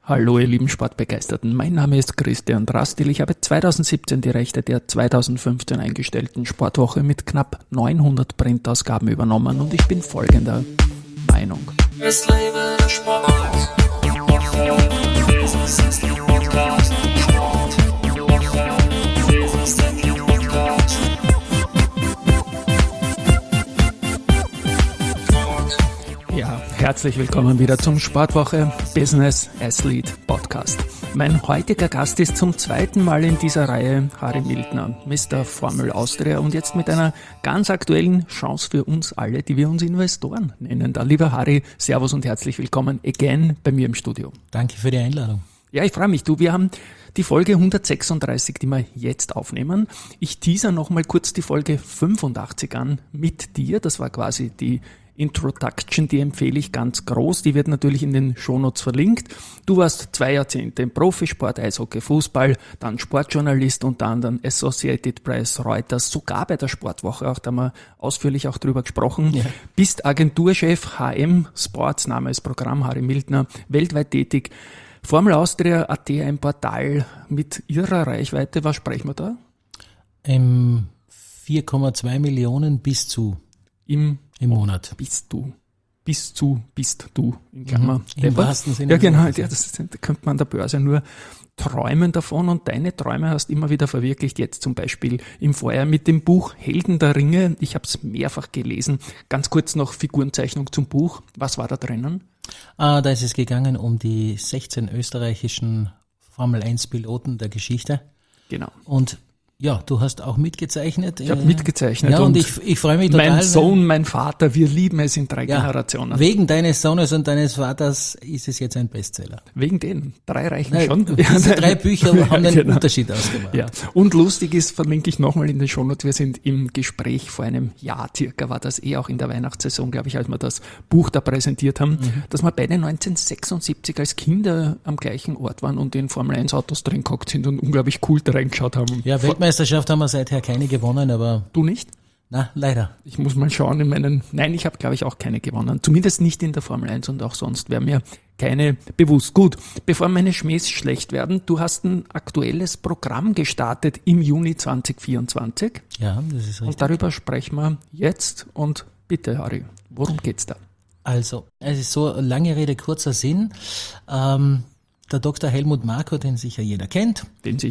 Hallo ihr lieben Sportbegeisterten, mein Name ist Christian Drastil. Ich habe 2017 die Rechte der 2015 eingestellten Sportwoche mit knapp 900 Printausgaben übernommen und ich bin folgender Meinung. Es lebe der Sport. Jesus ist der Podcast. Jesus ist der Podcast. Ja, herzlich willkommen wieder zum Sportwoche Business Athlete Podcast. Mein heutiger Gast ist zum zweiten Mal in dieser Reihe Harry Mildner, Mr. Formel Austria und jetzt mit einer ganz aktuellen Chance für uns alle, die wir uns Investoren nennen. Da, lieber Harry, Servus und herzlich willkommen again bei mir im Studio. Danke für die Einladung. Ja, ich freue mich. Wir haben die Folge 136, die wir jetzt aufnehmen. Ich teaser nochmal kurz die Folge 85 an mit dir. Das war quasi die Introduction, die empfehle ich ganz groß. Die wird natürlich in den Shownotes verlinkt. Du warst 2 Jahrzehnte im Profisport, Eishockey, Fußball, dann Sportjournalist, unter anderem Associated Press, Reuters, sogar bei der Sportwoche, auch da haben wir ausführlich auch drüber gesprochen. Ja. Bist Agenturchef HM Sports, Name ist Programm, Harry Mildner, weltweit tätig. Formel Austria.at, ein Portal mit ihrer Reichweite. Was sprechen wir da? 4,2 Millionen bis zu im Monat. Bist du in Klammer. Im wahrsten Sinne. Ja, genau. Ja, das könnte man an der Börse nur träumen davon und deine Träume hast immer wieder verwirklicht. Jetzt zum Beispiel im Vorjahr mit dem Buch Helden der Ringe. Ich habe es mehrfach gelesen. Ganz kurz noch Figurenzeichnung zum Buch. Was war da drinnen? Da ist es gegangen um die 16 österreichischen Formel-1-Piloten der Geschichte. Genau. Und ja, du hast auch mitgezeichnet. Ich habe mitgezeichnet. Ja, und ich freue mich total. Mein Sohn, mein Vater, wir lieben es in 3 Generationen. Wegen deines Sohnes und deines Vaters ist es jetzt ein Bestseller. Wegen denen. 3 reichen schon. Diese 3 Bücher haben einen Unterschied ausgemacht. Ja. Und lustig ist, verlinke ich nochmal in den Shownotes, wir sind im Gespräch vor einem Jahr circa, war das auch in der Weihnachtssaison, glaube ich, als wir das Buch da präsentiert haben, dass wir beide 1976 als Kinder am gleichen Ort waren und in Formel 1 Autos drin gehockt sind und unglaublich cool da reingeschaut haben. Ja, Weltmeisterschaft haben wir seither keine gewonnen, aber... Du nicht? Na, leider. Ich muss mal schauen Nein, ich habe, glaube ich, auch keine gewonnen. Zumindest nicht in der Formel 1 und auch sonst wäre mir keine bewusst. Gut, bevor meine Schmähs schlecht werden, du hast ein aktuelles Programm gestartet im Juni 2024. Ja, das ist richtig. Und darüber sprechen wir jetzt und bitte, Harry, worum geht's da? Also, es ist so, lange Rede, kurzer Sinn. Der Dr. Helmut Marko, den sicher jeder kennt,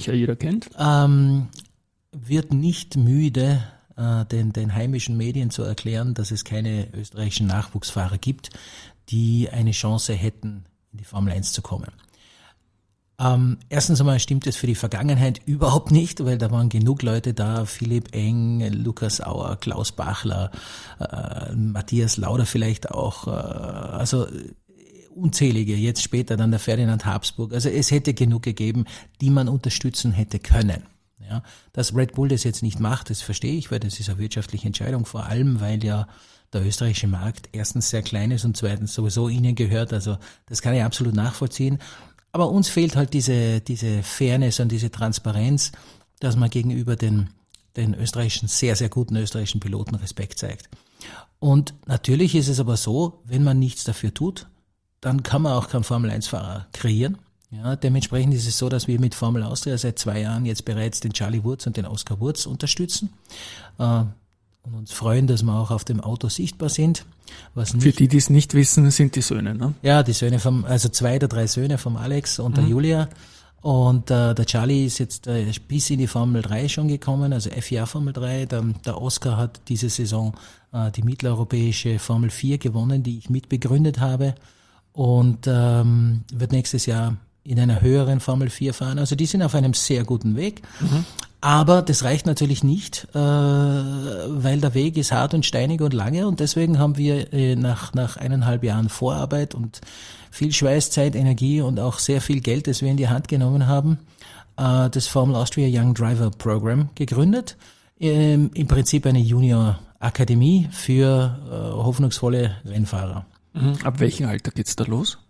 wird nicht müde, den heimischen Medien zu erklären, dass es keine österreichischen Nachwuchsfahrer gibt, die eine Chance hätten, in die Formel 1 zu kommen. Erstens einmal stimmt es für die Vergangenheit überhaupt nicht, weil da waren genug Leute da, Philipp Eng, Lukas Auer, Klaus Bachler, Matthias Lauder vielleicht auch, also unzählige, jetzt später dann der Ferdinand Habsburg. Also es hätte genug gegeben, die man unterstützen hätte können. Ja, dass Red Bull das jetzt nicht macht, das verstehe ich, weil das ist eine wirtschaftliche Entscheidung, vor allem, weil ja der österreichische Markt erstens sehr klein ist und zweitens sowieso ihnen gehört, also das kann ich absolut nachvollziehen. Aber uns fehlt halt diese Fairness und diese Transparenz, dass man gegenüber den österreichischen, sehr, sehr guten österreichischen Piloten Respekt zeigt. Und natürlich ist es aber so, wenn man nichts dafür tut, dann kann man auch keinen Formel-1-Fahrer kreieren. Ja, dementsprechend ist es so, dass wir mit Formel Austria seit 2 Jahren jetzt bereits den Charlie Wurz und den Oskar Wurz unterstützen und uns freuen, dass wir auch auf dem Auto sichtbar sind. Für die es nicht wissen, sind die Söhne, ne? Ja, die Söhne 2 der 3 Söhne vom Alex und der Julia. Und der Charlie ist jetzt bis in die Formel 3 schon gekommen, also FIA Formel 3. Der Oskar hat diese Saison die mitteleuropäische Formel 4 gewonnen, die ich mitbegründet habe. Und wird nächstes Jahr in einer höheren Formel 4 fahren. Also die sind auf einem sehr guten Weg. Aber das reicht natürlich nicht, weil der Weg ist hart und steinig und lange. Und deswegen haben wir nach 1,5 Jahren Vorarbeit und viel Schweiß, Zeit, Energie und auch sehr viel Geld, das wir in die Hand genommen haben, das Formel Austria Young Driver Program gegründet. Im Prinzip eine Junior-Akademie für hoffnungsvolle Rennfahrer. Ab welchem Alter geht's da los?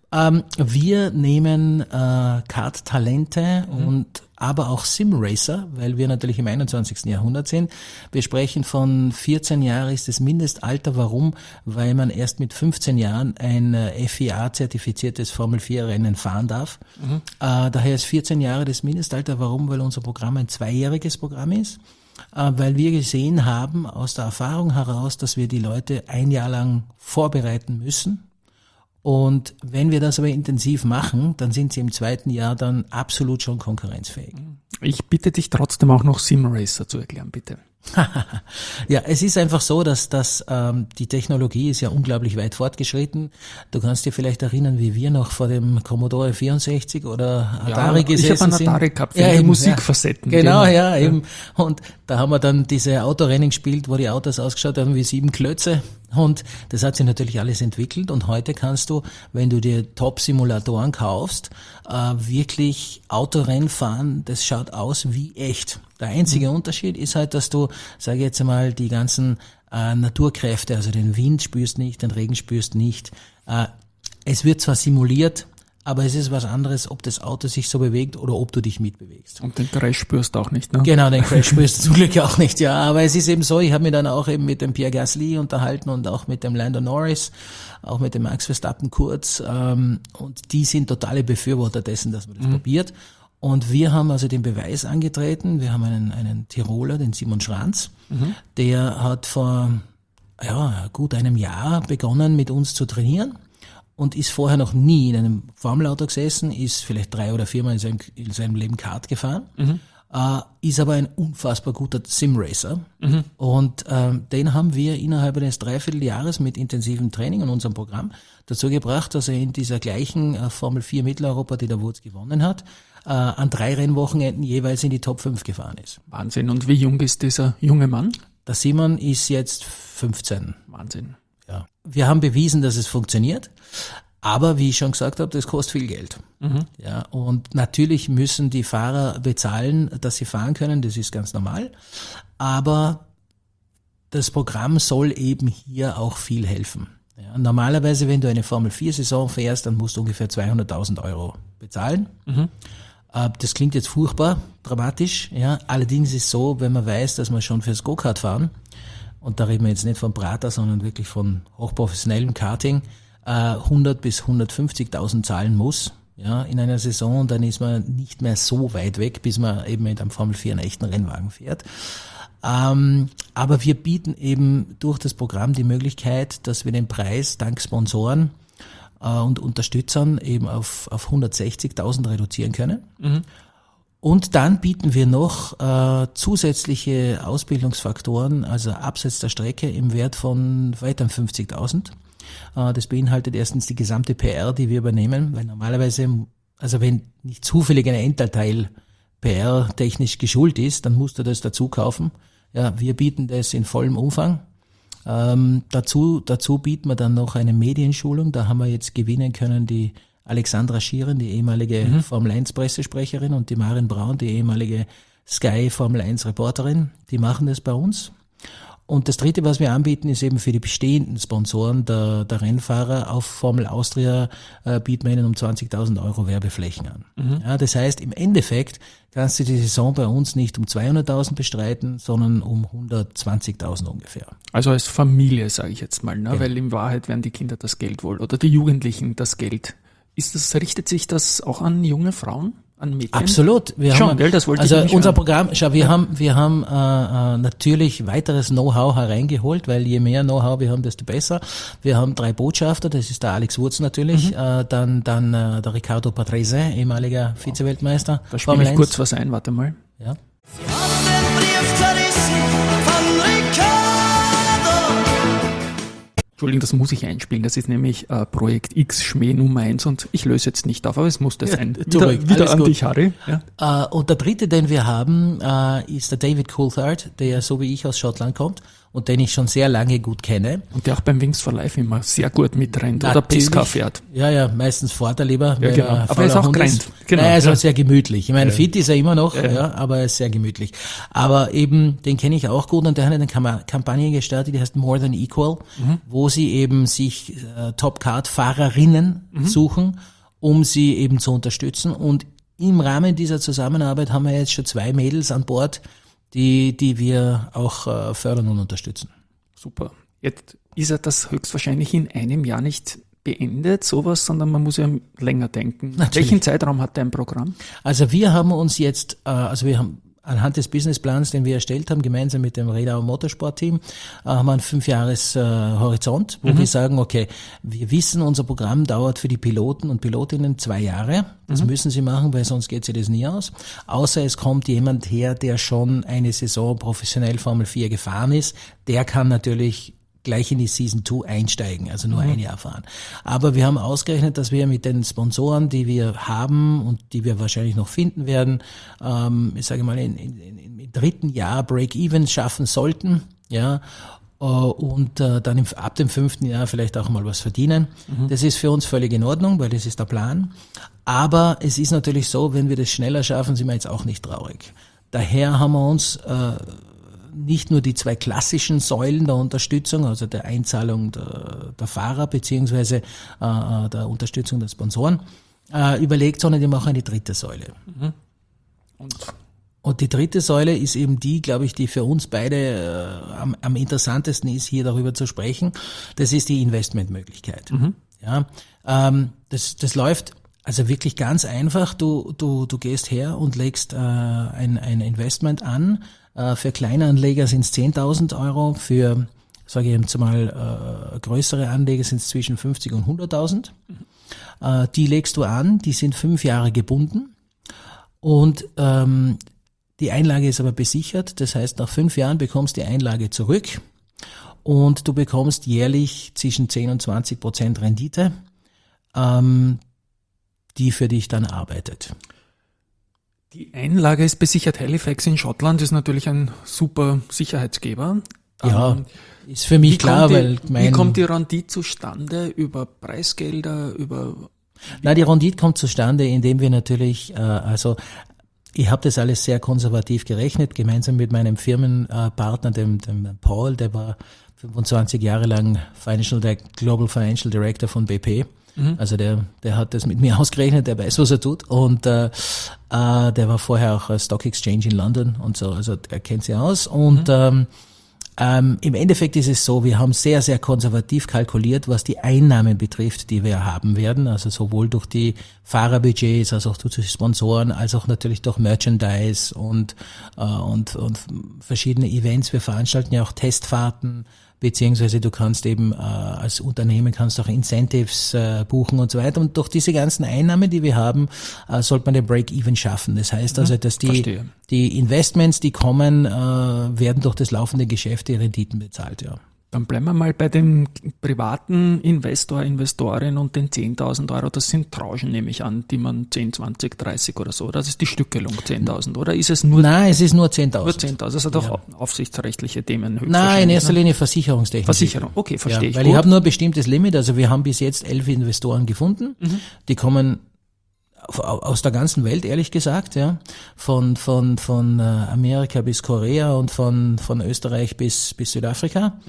Wir nehmen Kart-Talente und aber auch Sim-Racer, weil wir natürlich im 21. Jahrhundert sind. Wir sprechen von 14 Jahren ist das Mindestalter. Warum? Weil man erst mit 15 Jahren ein FIA-zertifiziertes Formel-4-Rennen fahren darf. Daher ist 14 Jahre das Mindestalter. Warum? Weil unser Programm ein 2-jähriges Programm ist. Weil wir gesehen haben aus der Erfahrung heraus, dass wir die Leute ein Jahr lang vorbereiten müssen. Und wenn wir das aber intensiv machen, dann sind sie im 2. Jahr dann absolut schon konkurrenzfähig. Ich bitte dich trotzdem auch noch Sim-Racer zu erklären, bitte. Ja, es ist einfach so, dass die Technologie ist ja unglaublich weit fortgeschritten. Du kannst dir vielleicht erinnern, wie wir noch vor dem Commodore 64 oder Atari gesessen sind. Ich habe einen Atari gehabt für die Musikfassetten. Genau, eben. Und da haben wir dann diese Autorennen gespielt, wo die Autos ausgeschaut haben wie 7 Klötze. Und das hat sich natürlich alles entwickelt. Und heute kannst du, wenn du dir Top-Simulatoren kaufst, wirklich Autorennen fahren. Das schaut aus wie echt. Der einzige Unterschied ist halt, dass du, sage ich jetzt einmal, die ganzen Naturkräfte, also den Wind spürst nicht, den Regen spürst nicht. Es wird zwar simuliert, aber es ist was anderes, ob das Auto sich so bewegt oder ob du dich mitbewegst. Und den Crash spürst du auch nicht, ne? Genau, den Crash spürst du zum Glück auch nicht, ja. Aber es ist eben so, ich habe mich dann auch eben mit dem Pierre Gasly unterhalten und auch mit dem Lando Norris, auch mit dem Max Verstappen kurz. Und die sind totale Befürworter dessen, dass man das probiert. Und wir haben also den Beweis angetreten. Wir haben einen Tiroler, den Simon Schranz, der hat vor gut einem Jahr begonnen, mit uns zu trainieren und ist vorher noch nie in einem Formelauto gesessen, ist vielleicht 3 oder 4 Mal in seinem Leben Kart gefahren, ist aber ein unfassbar guter Sim-Racer. Und den haben wir innerhalb eines Dreivierteljahres mit intensivem Training in unserem Programm dazu gebracht, dass er in dieser gleichen Formel 4 Mitteleuropa, die der Wurz gewonnen hat, an 3 Rennwochenenden jeweils in die Top 5 gefahren ist. Wahnsinn. Und wie jung ist dieser junge Mann? Der Simon ist jetzt 15. Wahnsinn. Ja. Wir haben bewiesen, dass es funktioniert, aber wie ich schon gesagt habe, das kostet viel Geld. Ja, und natürlich müssen die Fahrer bezahlen, dass sie fahren können, das ist ganz normal, aber das Programm soll eben hier auch viel helfen. Ja, normalerweise, wenn du eine Formel-4-Saison fährst, dann musst du ungefähr 200.000 Euro bezahlen. Das klingt jetzt furchtbar dramatisch, ja. Allerdings ist es so, wenn man weiß, dass man schon fürs Go-Kart fahren, und da reden wir jetzt nicht von Prater, sondern wirklich von hochprofessionellem Karting, 100 bis 150.000 zahlen muss, ja, in einer Saison, und dann ist man nicht mehr so weit weg, bis man eben mit einem Formel 4 einen echten Rennwagen fährt. Aber wir bieten eben durch das Programm die Möglichkeit, dass wir den Preis dank Sponsoren und Unterstützern eben auf 160.000 reduzieren können. Und dann bieten wir noch zusätzliche Ausbildungsfaktoren, also abseits der Strecke im Wert von weiteren 50.000. Das beinhaltet erstens die gesamte PR, die wir übernehmen, weil normalerweise, also wenn nicht zufällig ein Endteil PR-technisch geschult ist, dann musst du das dazu kaufen. Ja, wir bieten das in vollem Umfang. Dazu bieten wir dann noch eine Medienschulung. Da haben wir jetzt gewinnen können die Alexandra Schieren, die ehemalige Formel 1 Pressesprecherin, und die Maren Braun, die ehemalige Sky Formel 1 Reporterin. Die machen das bei uns. Und das Dritte, was wir anbieten, ist eben für die bestehenden Sponsoren der Rennfahrer auf Formel Austria bieten wir ihnen um 20.000 Euro Werbeflächen an. Ja, das heißt, im Endeffekt kannst du die Saison bei uns nicht um 200.000 bestreiten, sondern um 120.000 ungefähr. Also als Familie, sage ich jetzt mal, ne? Genau. Weil in Wahrheit werden die Kinder das Geld wohl oder die Jugendlichen das Geld. Richtet sich das auch an junge Frauen? An Mädchen? Absolut. Wir Schon, haben, gell, das wollte also ich nicht unser hören. Programm, schau, wir haben natürlich weiteres Know-how hereingeholt, weil je mehr Know-how wir haben, desto besser. Wir haben 3 Botschafter, das ist der Alex Wurz natürlich, dann der Riccardo Patrese, ehemaliger Vizeweltmeister. Da spiele ich kurz was ein, warte mal. Ja. Sie haben den Brief zerrissen von Ricardo. Entschuldigung, das muss ich einspielen. Das ist nämlich Projekt X Schmäh Nummer 1 und ich löse jetzt nicht auf, aber es muss das sein. zurück, Wieder alles an gut. dich, Harry. Ja. Und der dritte, den wir haben, ist der David Coulthard, der so wie ich aus Schottland kommt und den ich schon sehr lange gut kenne. Und der auch beim Wings for Life immer sehr gut mitrennt oder Natürlich. PSK fährt. Ja, meistens fährt er lieber. Ja, weil genau. er Aber er fauler ist auch Hund grand. Genau, Nein, er ist ja. auch sehr gemütlich. Ich meine, fit ist er immer noch, ja, aber er ist sehr gemütlich. Aber eben, den kenne ich auch gut und der hat eine Kampagne gestartet, die heißt More Than Equal, wo sie eben sich Top-Card-Fahrerinnen suchen, um sie eben zu unterstützen. Und im Rahmen dieser Zusammenarbeit haben wir jetzt schon 2 Mädels an Bord, die wir auch fördern und unterstützen. Super. Jetzt ist ja das höchstwahrscheinlich in einem Jahr nicht beendet, sowas, sondern man muss ja länger denken. Natürlich. Welchen Zeitraum hat dein Programm? Also wir haben uns jetzt, wir haben anhand des Businessplans, den wir erstellt haben, gemeinsam mit dem Redau Motorsport-Team, haben wir einen 5-Jahres-Horizont, wo wir sagen, okay, wir wissen, unser Programm dauert für die Piloten und Pilotinnen 2 Jahre. Das müssen sie machen, weil sonst geht sich das nie aus. Außer es kommt jemand her, der schon eine Saison professionell Formel 4 gefahren ist. Der kann natürlich gleich in die Season 2 einsteigen, also nur ein Jahr fahren. Aber wir haben ausgerechnet, dass wir mit den Sponsoren, die wir haben und die wir wahrscheinlich noch finden werden, ich sage mal, im 3. Jahr Break-Even schaffen sollten, ja, und dann ab dem 5. Jahr vielleicht auch mal was verdienen. Das ist für uns völlig in Ordnung, weil das ist der Plan. Aber es ist natürlich so, wenn wir das schneller schaffen, sind wir jetzt auch nicht traurig. Daher haben wir uns nicht nur die 2 klassischen Säulen der Unterstützung, also der Einzahlung der Fahrer beziehungsweise der Unterstützung der Sponsoren, überlegt, sondern die machen eine 3. Säule. Und die 3. Säule ist eben die, glaube ich, die für uns beide am interessantesten ist, hier darüber zu sprechen. Das ist die Investmentmöglichkeit. Ja, das läuft also wirklich ganz einfach. Du gehst her und legst ein Investment an. Für kleine Anleger sind es 10.000 Euro, für, sage ich jetzt mal, größere Anleger sind es zwischen 50 und 100.000. Die legst du an, die sind 5 Jahre gebunden und die Einlage ist aber besichert. Das heißt, nach 5 Jahren bekommst du die Einlage zurück und du bekommst jährlich zwischen 10 und 20% Rendite, die für dich dann arbeitet. Die Einlage ist besichert. Halifax in Schottland ist natürlich ein super Sicherheitsgeber. Ja, ist für mich klar, weil wie kommt die Rendite zustande? Über Preisgelder, über... Na, die Rendite kommt zustande, indem wir natürlich, ich habe das alles sehr konservativ gerechnet, gemeinsam mit meinem Firmenpartner, dem Paul, der war 25 Jahre lang Global Financial Director von BP. Also der hat das mit mir ausgerechnet, der weiß, was er tut und der war vorher auch Stock Exchange in London und so, also er kennt sich aus und im Endeffekt ist es so, wir haben sehr, sehr konservativ kalkuliert, was die Einnahmen betrifft, die wir haben werden, also sowohl durch die Fahrerbudgets, als auch durch die Sponsoren, als auch natürlich durch Merchandise und verschiedene Events. Wir veranstalten ja auch Testfahrten, beziehungsweise du kannst eben als Unternehmen kannst auch Incentives buchen und so weiter. Und durch diese ganzen Einnahmen, die wir haben, sollte man den Break-Even schaffen. Das heißt also, dass die Investments, die kommen, werden durch das laufende Geschäft die Renditen bezahlt, ja. Dann bleiben wir mal bei dem privaten Investor, Investorin und den 10.000 Euro. Das sind Tranchen, nehme ich an, die man 10, 20, 30 oder so. Das ist die Stückelung 10.000, oder ist es nur? Nein, es ist nur 10.000. Nur 10.000, das hat auch aufsichtsrechtliche Themen höchstwahrscheinlich. Nein, in erster Linie Versicherungstechnik. Versicherung, okay, verstehe ich. Weil ich habe nur ein bestimmtes Limit, also wir haben bis jetzt 11 Investoren gefunden, die kommen aus der ganzen Welt, ehrlich gesagt, ja, von Amerika bis Korea und von Österreich bis Südafrika.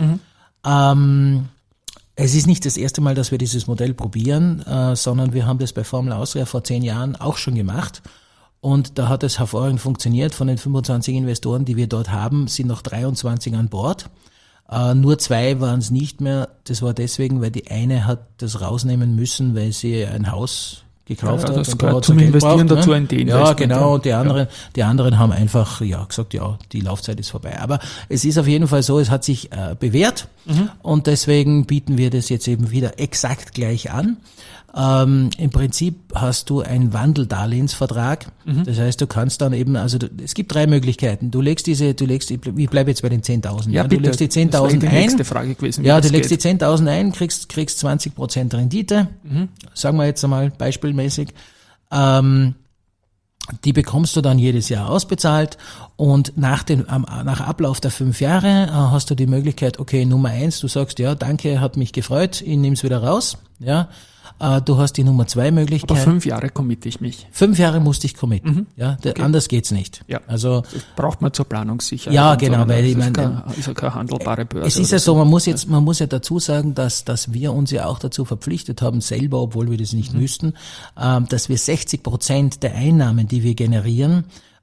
Es ist nicht das erste Mal, dass wir dieses Modell probieren, sondern wir haben das bei Formel Austria vor 10 Jahren auch schon gemacht. Und da hat es hervorragend funktioniert. Von den 25 Investoren, die wir dort haben, sind noch 23 an Bord. Nur 2 waren es nicht mehr. Das war deswegen, weil die eine hat das rausnehmen müssen, weil sie ein Haus gekauft hat. Das gehört zum Investieren dazu, ein D-Investment. Ja, genau. Und die anderen haben einfach gesagt, ja, die Laufzeit ist vorbei. Aber es ist auf jeden Fall so, es hat sich bewährt und deswegen bieten wir das jetzt eben wieder exakt gleich an. Im Prinzip hast du einen Wandeldarlehensvertrag. Das heißt, du kannst dann eben, also es gibt 3 Möglichkeiten. Ich bleibe jetzt bei den 10.000. Ja, du bitte. legst die 10.000 Das wäre die ein. nächste Frage gewesen. Ja, du legst die 10.000 ein, kriegst 20% Rendite. Sagen wir jetzt einmal beispielmäßig. Die bekommst du dann jedes Jahr ausbezahlt und nach Ablauf der 5 Jahre hast du die Möglichkeit, okay, Nummer 1, du sagst, ja, danke, hat mich gefreut, ich nehme es wieder raus, ja. Du hast die Nummer 2 Möglichkeit. Aber 5 Jahre committe ich mich. 5 Jahre musste ich committen, ja, anders geht's nicht. Ja. Also, Das braucht man zur Planungssicherheit. ja, und so, genau, weil ich das meine, ist ja keine handelbare Börse. es ist ja so, man muss ja dazu sagen, dass wir uns ja auch dazu verpflichtet haben, selber, obwohl wir das nicht müssten, dass wir 60% der Einnahmen, die wir generieren,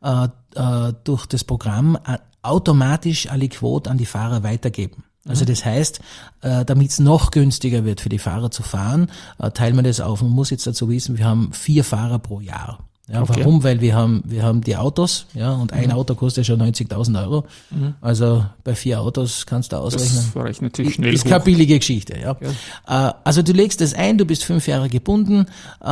durch das Programm automatisch aliquot an die Fahrer weitergeben. Also das heißt, damit es noch günstiger wird für die Fahrer zu fahren, teilen wir das auf. Man muss jetzt dazu wissen, wir haben 4 Fahrer pro Jahr. Ja, Okay. Warum? Weil wir haben die Autos, ja, und ein Auto kostet schon 90.000 Euro. Also bei 4 Autos kannst du ausrechnen. Das rechnet sich schnell Ist hoch. keine billige Geschichte, ja. Also du legst das ein, du bist 5 Jahre gebunden,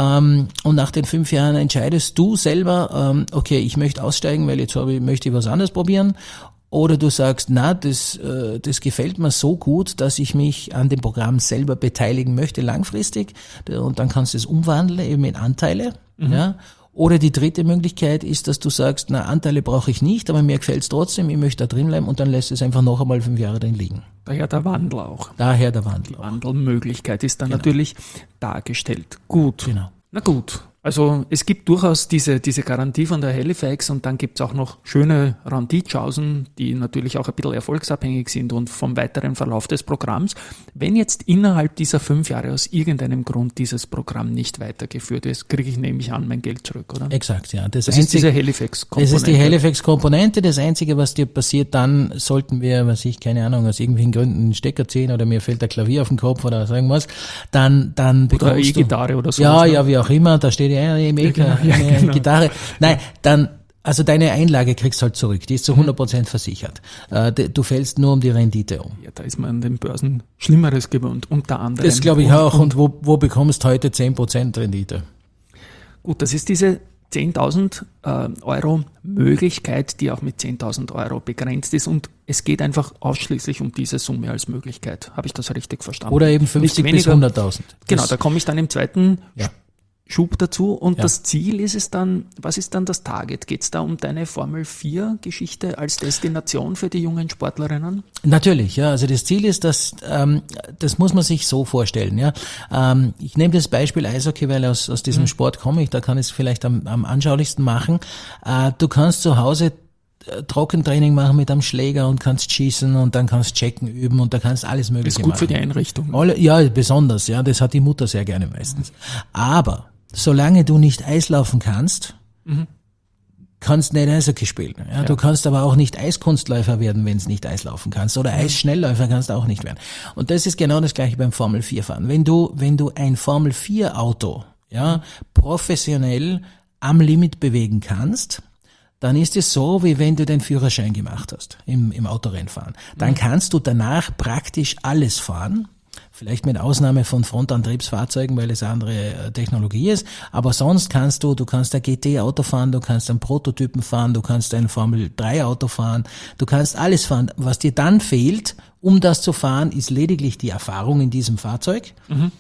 und nach den 5 Jahren entscheidest du selber, okay, ich möchte aussteigen, weil jetzt möchte ich was anderes probieren. Oder du sagst, das gefällt mir so gut, dass ich mich an dem Programm selber beteiligen möchte langfristig. Und dann kannst du es umwandeln eben in Anteile. Ja. Oder die dritte Möglichkeit ist, dass du sagst, Anteile brauche ich nicht, aber mir gefällt es trotzdem, ich möchte da drin bleiben, und dann lässt es einfach noch einmal 5 Jahre drin liegen. Daher der Wandel auch. Daher der Wandel. Die Wandelmöglichkeit ist dann natürlich dargestellt. Gut. Genau. Na gut. Also es gibt durchaus diese Garantie von der Halifax, und dann gibt es auch noch schöne Renditchancen, die natürlich auch ein bisschen erfolgsabhängig sind und vom weiteren Verlauf des Programms. Wenn jetzt innerhalb dieser 5 Jahre aus irgendeinem Grund dieses Programm nicht weitergeführt ist, kriege ich nämlich an mein Geld zurück, oder? Exakt, ja. Das ist diese Halifax-Komponente. Das ist die Halifax-Komponente. Das Einzige, was dir passiert, dann sollten wir, keine Ahnung, aus irgendwelchen Gründen einen Stecker ziehen oder mir fällt der Klavier auf den Kopf oder so irgendwas, dann bekommst Oder du... E-Gitarre oder so. Ja, wie auch immer, da steht ja eine genau. Gitarre. Nein, also deine Einlage kriegst du halt zurück, die ist zu 100% versichert. Du fällst nur um die Rendite um. Ja, da ist man an den Börsen Schlimmeres gewohnt, unter anderem. Das glaube ich auch. Und wo bekommst du heute 10% Rendite? Gut, das ist diese 10.000 Euro Möglichkeit, die auch mit 10.000 Euro begrenzt ist, und es geht einfach ausschließlich um diese Summe als Möglichkeit. Habe ich das richtig verstanden? Oder eben 50 bis 100.000. Genau, da komme ich dann im zweiten Ja. Schub dazu, und Ja. das Ziel ist es dann, was ist dann das Target? Geht es da um deine Formel 4 Geschichte als Destination für die jungen Sportlerinnen? Natürlich, ja. Also das Ziel ist, dass das muss man sich so vorstellen, ja. Ich nehme das Beispiel Eishockey, weil aus diesem Sport komme ich, da kann ich es vielleicht am anschaulichsten machen. Du kannst zu Hause Trockentraining machen mit einem Schläger und kannst schießen und dann kannst checken üben und da kannst alles Mögliche Das ist gut machen. für die Einrichtung. Ja, besonders, ja. Das hat die Mutter sehr gerne meistens. Aber solange du nicht Eislaufen kannst, kannst nicht Eishockey spielen. Ja, du kannst aber auch nicht Eiskunstläufer werden, wenn du nicht Eislaufen kannst. Oder Eisschnellläufer kannst du auch nicht werden. Und das ist genau das Gleiche beim Formel 4 fahren. Wenn du ein Formel 4 Auto, ja, professionell am Limit bewegen kannst, dann ist es so, wie wenn du den Führerschein gemacht hast im Autorennfahren. Dann kannst du danach praktisch alles fahren. Vielleicht mit Ausnahme von Frontantriebsfahrzeugen, weil es andere Technologie ist. Aber sonst kannst du kannst ein GT-Auto fahren, du kannst einen Prototypen fahren, du kannst ein Formel-3-Auto fahren, du kannst alles fahren. Was dir dann fehlt, um das zu fahren, ist lediglich die Erfahrung in diesem Fahrzeug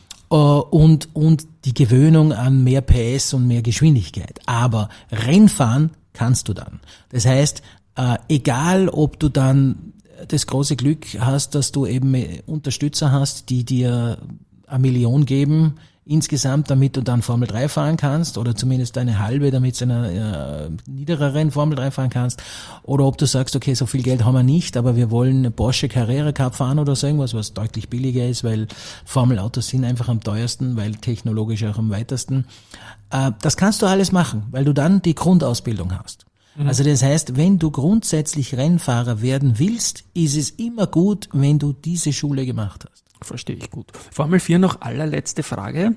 und die Gewöhnung an mehr PS und mehr Geschwindigkeit. Aber Rennfahren kannst du dann. Das heißt, egal ob du dann das große Glück hast, dass du eben Unterstützer hast, die dir 1 Million geben insgesamt, damit du dann Formel 3 fahren kannst, oder zumindest eine halbe, damit du eine niedereren Formel 3 fahren kannst, oder ob du sagst, okay, so viel Geld haben wir nicht, aber wir wollen eine Porsche Carrera Cup fahren oder so irgendwas, was deutlich billiger ist, weil Formelautos sind einfach am teuersten, weil technologisch auch am weitesten. Das kannst du alles machen, weil du dann die Grundausbildung hast. Also das heißt, wenn du grundsätzlich Rennfahrer werden willst, ist es immer gut, wenn du diese Schule gemacht hast. Verstehe ich gut. Formel 4 noch allerletzte Frage.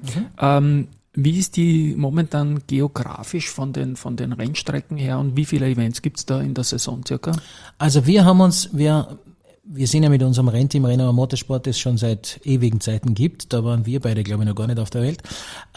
Wie ist die momentan geografisch von den Rennstrecken her, und wie viele Events gibt es da in der Saison circa? Also wir sind ja mit unserem Rennteam Renault Motorsport, das es schon seit ewigen Zeiten gibt. Da waren wir beide, glaube ich, noch gar nicht auf der Welt.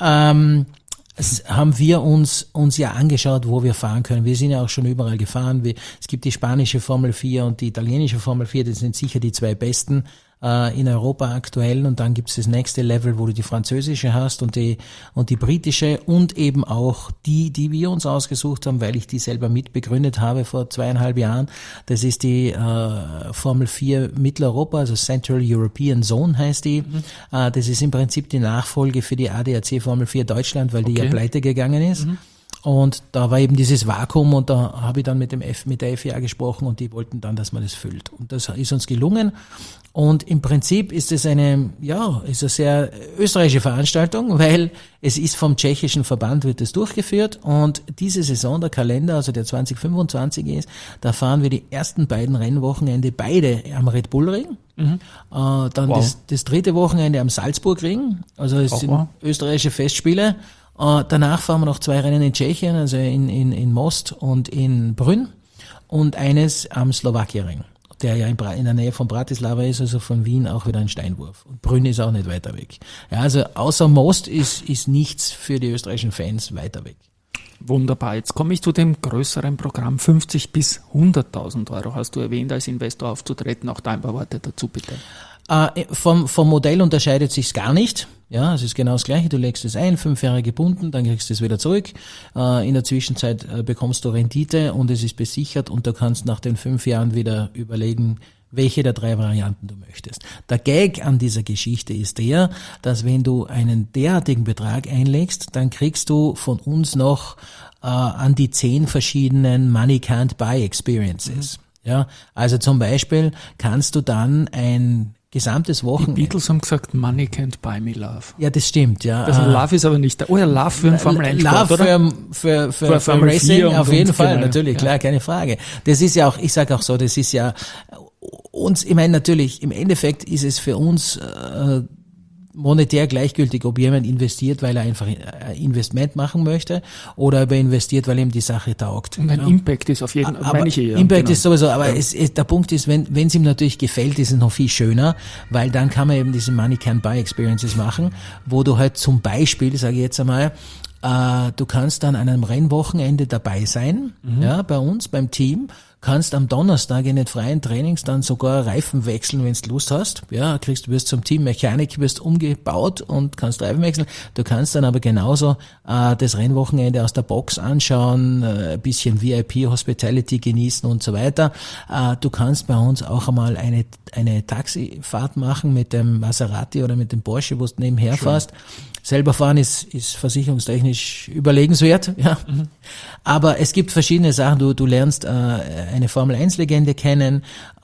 Haben wir uns ja angeschaut, wo wir fahren können. Wir sind ja auch schon überall gefahren. Es gibt die spanische Formel 4 und die italienische Formel 4, das sind sicher die 2 besten. in Europa aktuellen, und dann gibt's das nächste Level, wo du die französische hast und die britische und eben auch die wir uns ausgesucht haben, weil ich die selber mitbegründet habe vor 2,5 Jahren. Das ist die Formel 4 Mitteleuropa, also Central European Zone heißt die. Das ist im Prinzip die Nachfolge für die ADAC Formel 4 Deutschland, weil die ja pleite gegangen ist. Und da war eben dieses Vakuum, und da habe ich dann mit der FIA gesprochen, und die wollten dann, dass man das füllt. Und das ist uns gelungen. Und im Prinzip ist es eine sehr österreichische Veranstaltung, weil es ist vom tschechischen Verband, wird es durchgeführt, und diese Saison, der Kalender, also der 2025 ist, da fahren wir die ersten beiden Rennwochenende beide am Red Bull Ring. Dann das dritte Wochenende am Salzburg-Ring, also es sind österreichische Festspiele. Danach fahren wir noch 2 Rennen in Tschechien, also in Most und in Brünn, und eines am Slowakien-Ring, der ja in der Nähe von Bratislava ist, also von Wien auch wieder ein Steinwurf. Und Brünn ist auch nicht weiter weg. Ja, also außer Most ist nichts für die österreichischen Fans weiter weg. Wunderbar. Jetzt komme ich zu dem größeren Programm. 50.000 bis 100.000 Euro hast du erwähnt, als Investor aufzutreten. Auch da ein paar Worte dazu, bitte. Vom Modell unterscheidet sich's gar nicht. Ja, es ist genau das Gleiche. Du legst es ein, 5 Jahre gebunden, dann kriegst du es wieder zurück. In der Zwischenzeit bekommst du Rendite, und es ist besichert, und du kannst nach den 5 Jahren wieder überlegen, welche der 3 Varianten du möchtest. Der Gag an dieser Geschichte ist der, dass wenn du einen derartigen Betrag einlegst, dann kriegst du von uns noch an die 10 verschiedenen Money Can't Buy Experiences. Ja, also zum Beispiel kannst du dann ein gesamtes Wochenende. Die Beatles haben gesagt, Money can't buy me love. Ja, das stimmt, ja. Also Love ist aber nicht da. Oh ja, Love für ein Formel 1 Sport, oder? Love für Formel Racing, 4 auf jeden Fall, genau, natürlich, klar, keine Frage. Das ist ja auch, ich sage auch so, das ist ja uns, ich meine natürlich, im Endeffekt ist es für uns monetär gleichgültig, ob jemand investiert, weil er einfach ein Investment machen möchte, oder ob er investiert, weil ihm die Sache taugt. Und ein Impact ist auf jeden Fall, meine ich eher. Impact genau. ist sowieso, aber der Punkt ist, wenn es ihm natürlich gefällt, ist es noch viel schöner, weil dann kann man eben diese Money Can Buy Experiences machen, wo du halt zum Beispiel, sage ich jetzt einmal, du kannst dann an einem Rennwochenende dabei sein, ja, bei uns, beim Team, kannst am Donnerstag in den freien Trainings dann sogar Reifen wechseln, wenn du Lust hast. Ja, du wirst zum Team Mechanik, wirst umgebaut und kannst Reifen wechseln. Du kannst dann aber genauso das Rennwochenende aus der Box anschauen, ein bisschen VIP-Hospitality genießen und so weiter. Du kannst bei uns auch einmal eine Taxifahrt machen mit dem Maserati oder mit dem Porsche, wo du nebenher fährst. Selber fahren ist versicherungstechnisch überlegenswert, ja. Aber es gibt verschiedene Sachen. Du lernst eine Formel-1-Legende kennen.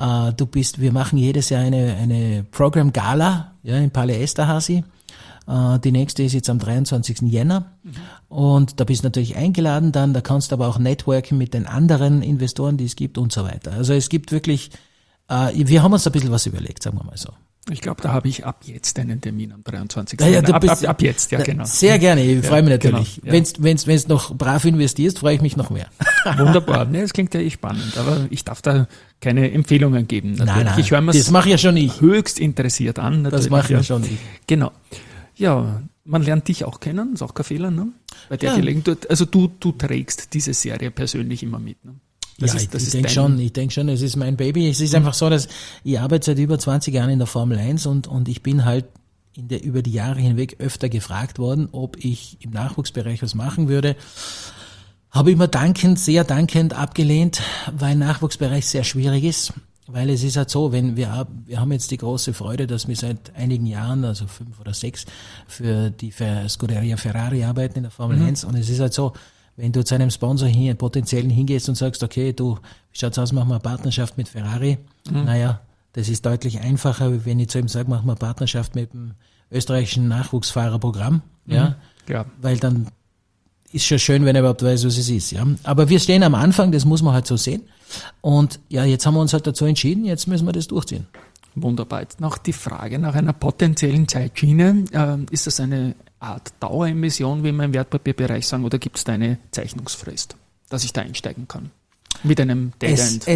Wir machen jedes Jahr eine Program-Gala, ja, in Palais Esterhazy. Die nächste ist jetzt am 23. Jänner. Und da bist du natürlich eingeladen dann. Da kannst du aber auch networken mit den anderen Investoren, die es gibt und so weiter. Also es gibt wirklich, wir haben uns ein bisschen was überlegt, sagen wir mal so. Ich glaube, da habe ich ab jetzt einen Termin am 23. Ja, ab jetzt, ja, genau. Sehr gerne, ich freue mich natürlich. Genau, ja. Wenn du noch brav investierst, freue ich mich noch mehr. Wunderbar, ne, das klingt ja spannend, aber ich darf da keine Empfehlungen geben. Natürlich. Nein, ich höre mir das mache ja schon ich. Höchst interessiert an. Das mache ja schon ich. Genau. Ja, man lernt dich auch kennen, ist auch kein Fehler, ne? Bei der Ja. Gelegenheit, also du trägst diese Serie persönlich immer mit, ne? Ich denke schon, es ist mein Baby. Es ist einfach so, dass ich arbeite seit über 20 Jahren in der Formel 1 und ich bin halt über die Jahre hinweg öfter gefragt worden, ob ich im Nachwuchsbereich was machen würde. Habe immer sehr dankend abgelehnt, weil Nachwuchsbereich sehr schwierig ist. Weil es ist halt so, wir haben jetzt die große Freude, dass wir seit einigen Jahren, also 5 oder 6, für die Scuderia Ferrari arbeiten in der Formel 1. Und es ist halt so, wenn du zu einem Sponsor potenziellen hingehst und sagst, okay, wie schaut's aus, machen wir eine Partnerschaft mit Ferrari. Naja, das ist deutlich einfacher, wenn ich zu ihm sage, machen wir eine Partnerschaft mit dem österreichischen Nachwuchsfahrerprogramm. Ja, klar. Weil dann ist schon schön, wenn er überhaupt weiß, was es ist. Ja, aber wir stehen am Anfang, das muss man halt so sehen. Und ja, jetzt haben wir uns halt dazu entschieden, jetzt müssen wir das durchziehen. Wunderbar. Jetzt noch die Frage nach einer potenziellen Zeitschiene. Ist das eine Art Daueremission, wie wir im Wertpapierbereich sagen, oder gibt es da eine Zeichnungsfrist, dass ich da einsteigen kann? Mit einem Dead-End?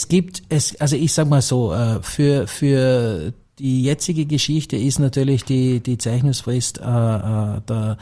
Also ich sag mal so, für die jetzige Geschichte ist natürlich die Zeichnungsfrist der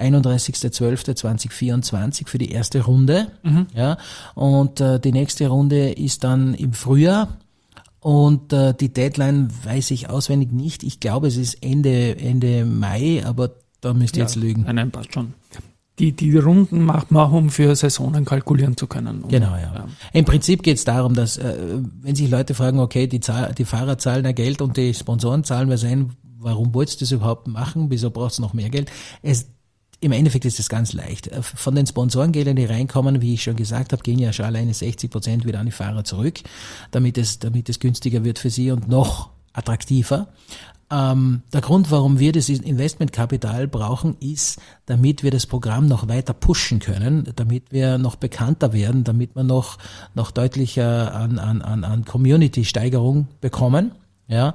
31.12.2024 für die erste Runde. Ja, und die nächste Runde ist dann im Frühjahr. Und die Deadline weiß ich auswendig nicht. Ich glaube, es ist Ende Mai, aber da müsst ihr jetzt lügen. Nein, passt schon. Die Runden macht man, um für Saisonen kalkulieren zu können. Genau, ja. Im Prinzip geht es darum, dass, wenn sich Leute fragen, okay, die Fahrer zahlen ja Geld und die Sponsoren zahlen wir sein, warum wollt ihr das überhaupt machen? Wieso braucht es noch mehr Geld? Im Endeffekt ist es ganz leicht. Von den Sponsorengeldern, die reinkommen, wie ich schon gesagt habe, gehen ja schon alleine 60% wieder an die Fahrer zurück, damit es günstiger wird für sie und noch attraktiver. Der Grund, warum wir das Investmentkapital brauchen, ist, damit wir das Programm noch weiter pushen können, damit wir noch bekannter werden, damit wir noch deutlicher an Community-Steigerung bekommen. Ja.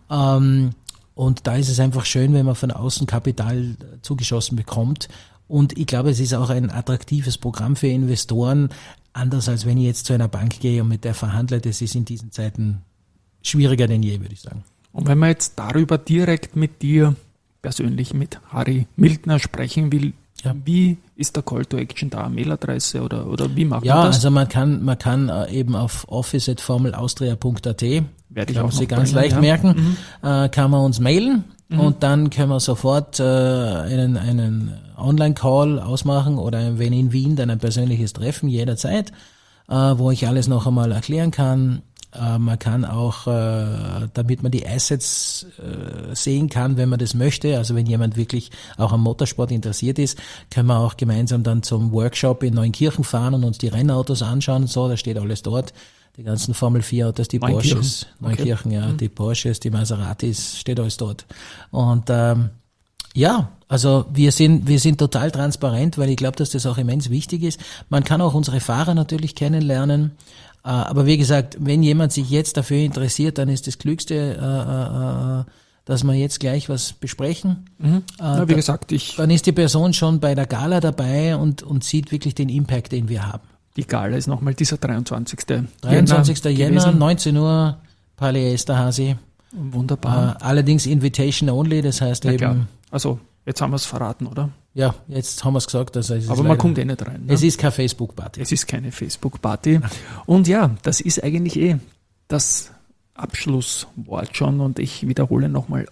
Und da ist es einfach schön, wenn man von außen Kapital zugeschossen bekommt. Und ich glaube, es ist auch ein attraktives Programm für Investoren, anders als wenn ich jetzt zu einer Bank gehe und mit der verhandle. Das ist in diesen Zeiten schwieriger denn je, würde ich sagen. Und wenn man jetzt darüber direkt mit dir persönlich, mit Harry Mildner sprechen will, wie ist der Call to Action da? Mailadresse oder wie macht man das? Ja, also man kann eben auf office@formelaustria.at, werde ich auch Sie noch ganz bringen, leicht merken, kann man uns mailen und dann können wir sofort einen Online-Call ausmachen oder wenn in Wien, dann ein persönliches Treffen jederzeit, wo ich alles noch einmal erklären kann. Man kann auch, damit man die Assets sehen kann, wenn man das möchte, also wenn jemand wirklich auch am Motorsport interessiert ist, können wir auch gemeinsam dann zum Workshop in Neunkirchen fahren und uns die Rennautos anschauen und so, da steht alles dort. Die ganzen Formel 4 Autos, die Porsches, Neunkirchen, ja, die Porsches, die Maseratis, steht alles dort. Und ja, also wir sind total transparent, weil ich glaube, dass das auch immens wichtig ist. Man kann auch unsere Fahrer natürlich kennenlernen. Aber wie gesagt, wenn jemand sich jetzt dafür interessiert, dann ist das Klügste, dass wir jetzt gleich was besprechen. Wie gesagt, dann ist die Person schon bei der Gala dabei und sieht wirklich den Impact, den wir haben. Die Gala ist nochmal dieser 23. 23. Jänner, gewesen. 19 Uhr, Palais Esterhazy. Wunderbar. Allerdings Invitation only, das heißt Na eben... klar. Also, jetzt haben wir es verraten, oder? Ja, jetzt haben wir es gesagt. Also Aber man kommt nicht rein. Ne? Es ist keine Facebook-Party. Es ist keine Facebook-Party. Und ja, das ist eigentlich das Abschlusswort schon. Und ich wiederhole nochmal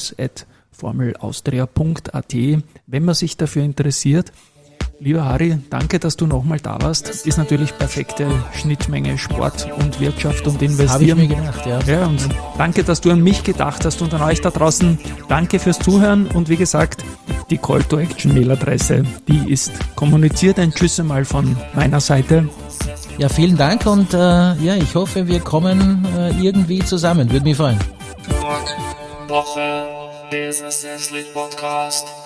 office@formelaustria.at, wenn man sich dafür interessiert. Lieber Harry, danke, dass du nochmal da warst. Ist natürlich perfekte Schnittmenge Sport und Wirtschaft und Investieren. Habe ich mir gedacht, ja. Ja, und danke, dass du an mich gedacht hast und an euch da draußen. Danke fürs Zuhören und wie gesagt, die Call to Action Mailadresse, die ist kommuniziert. Ein Tschüss einmal von meiner Seite. Ja, vielen Dank und ich hoffe, wir kommen irgendwie zusammen. Würde mich freuen. Woche, Business Podcast.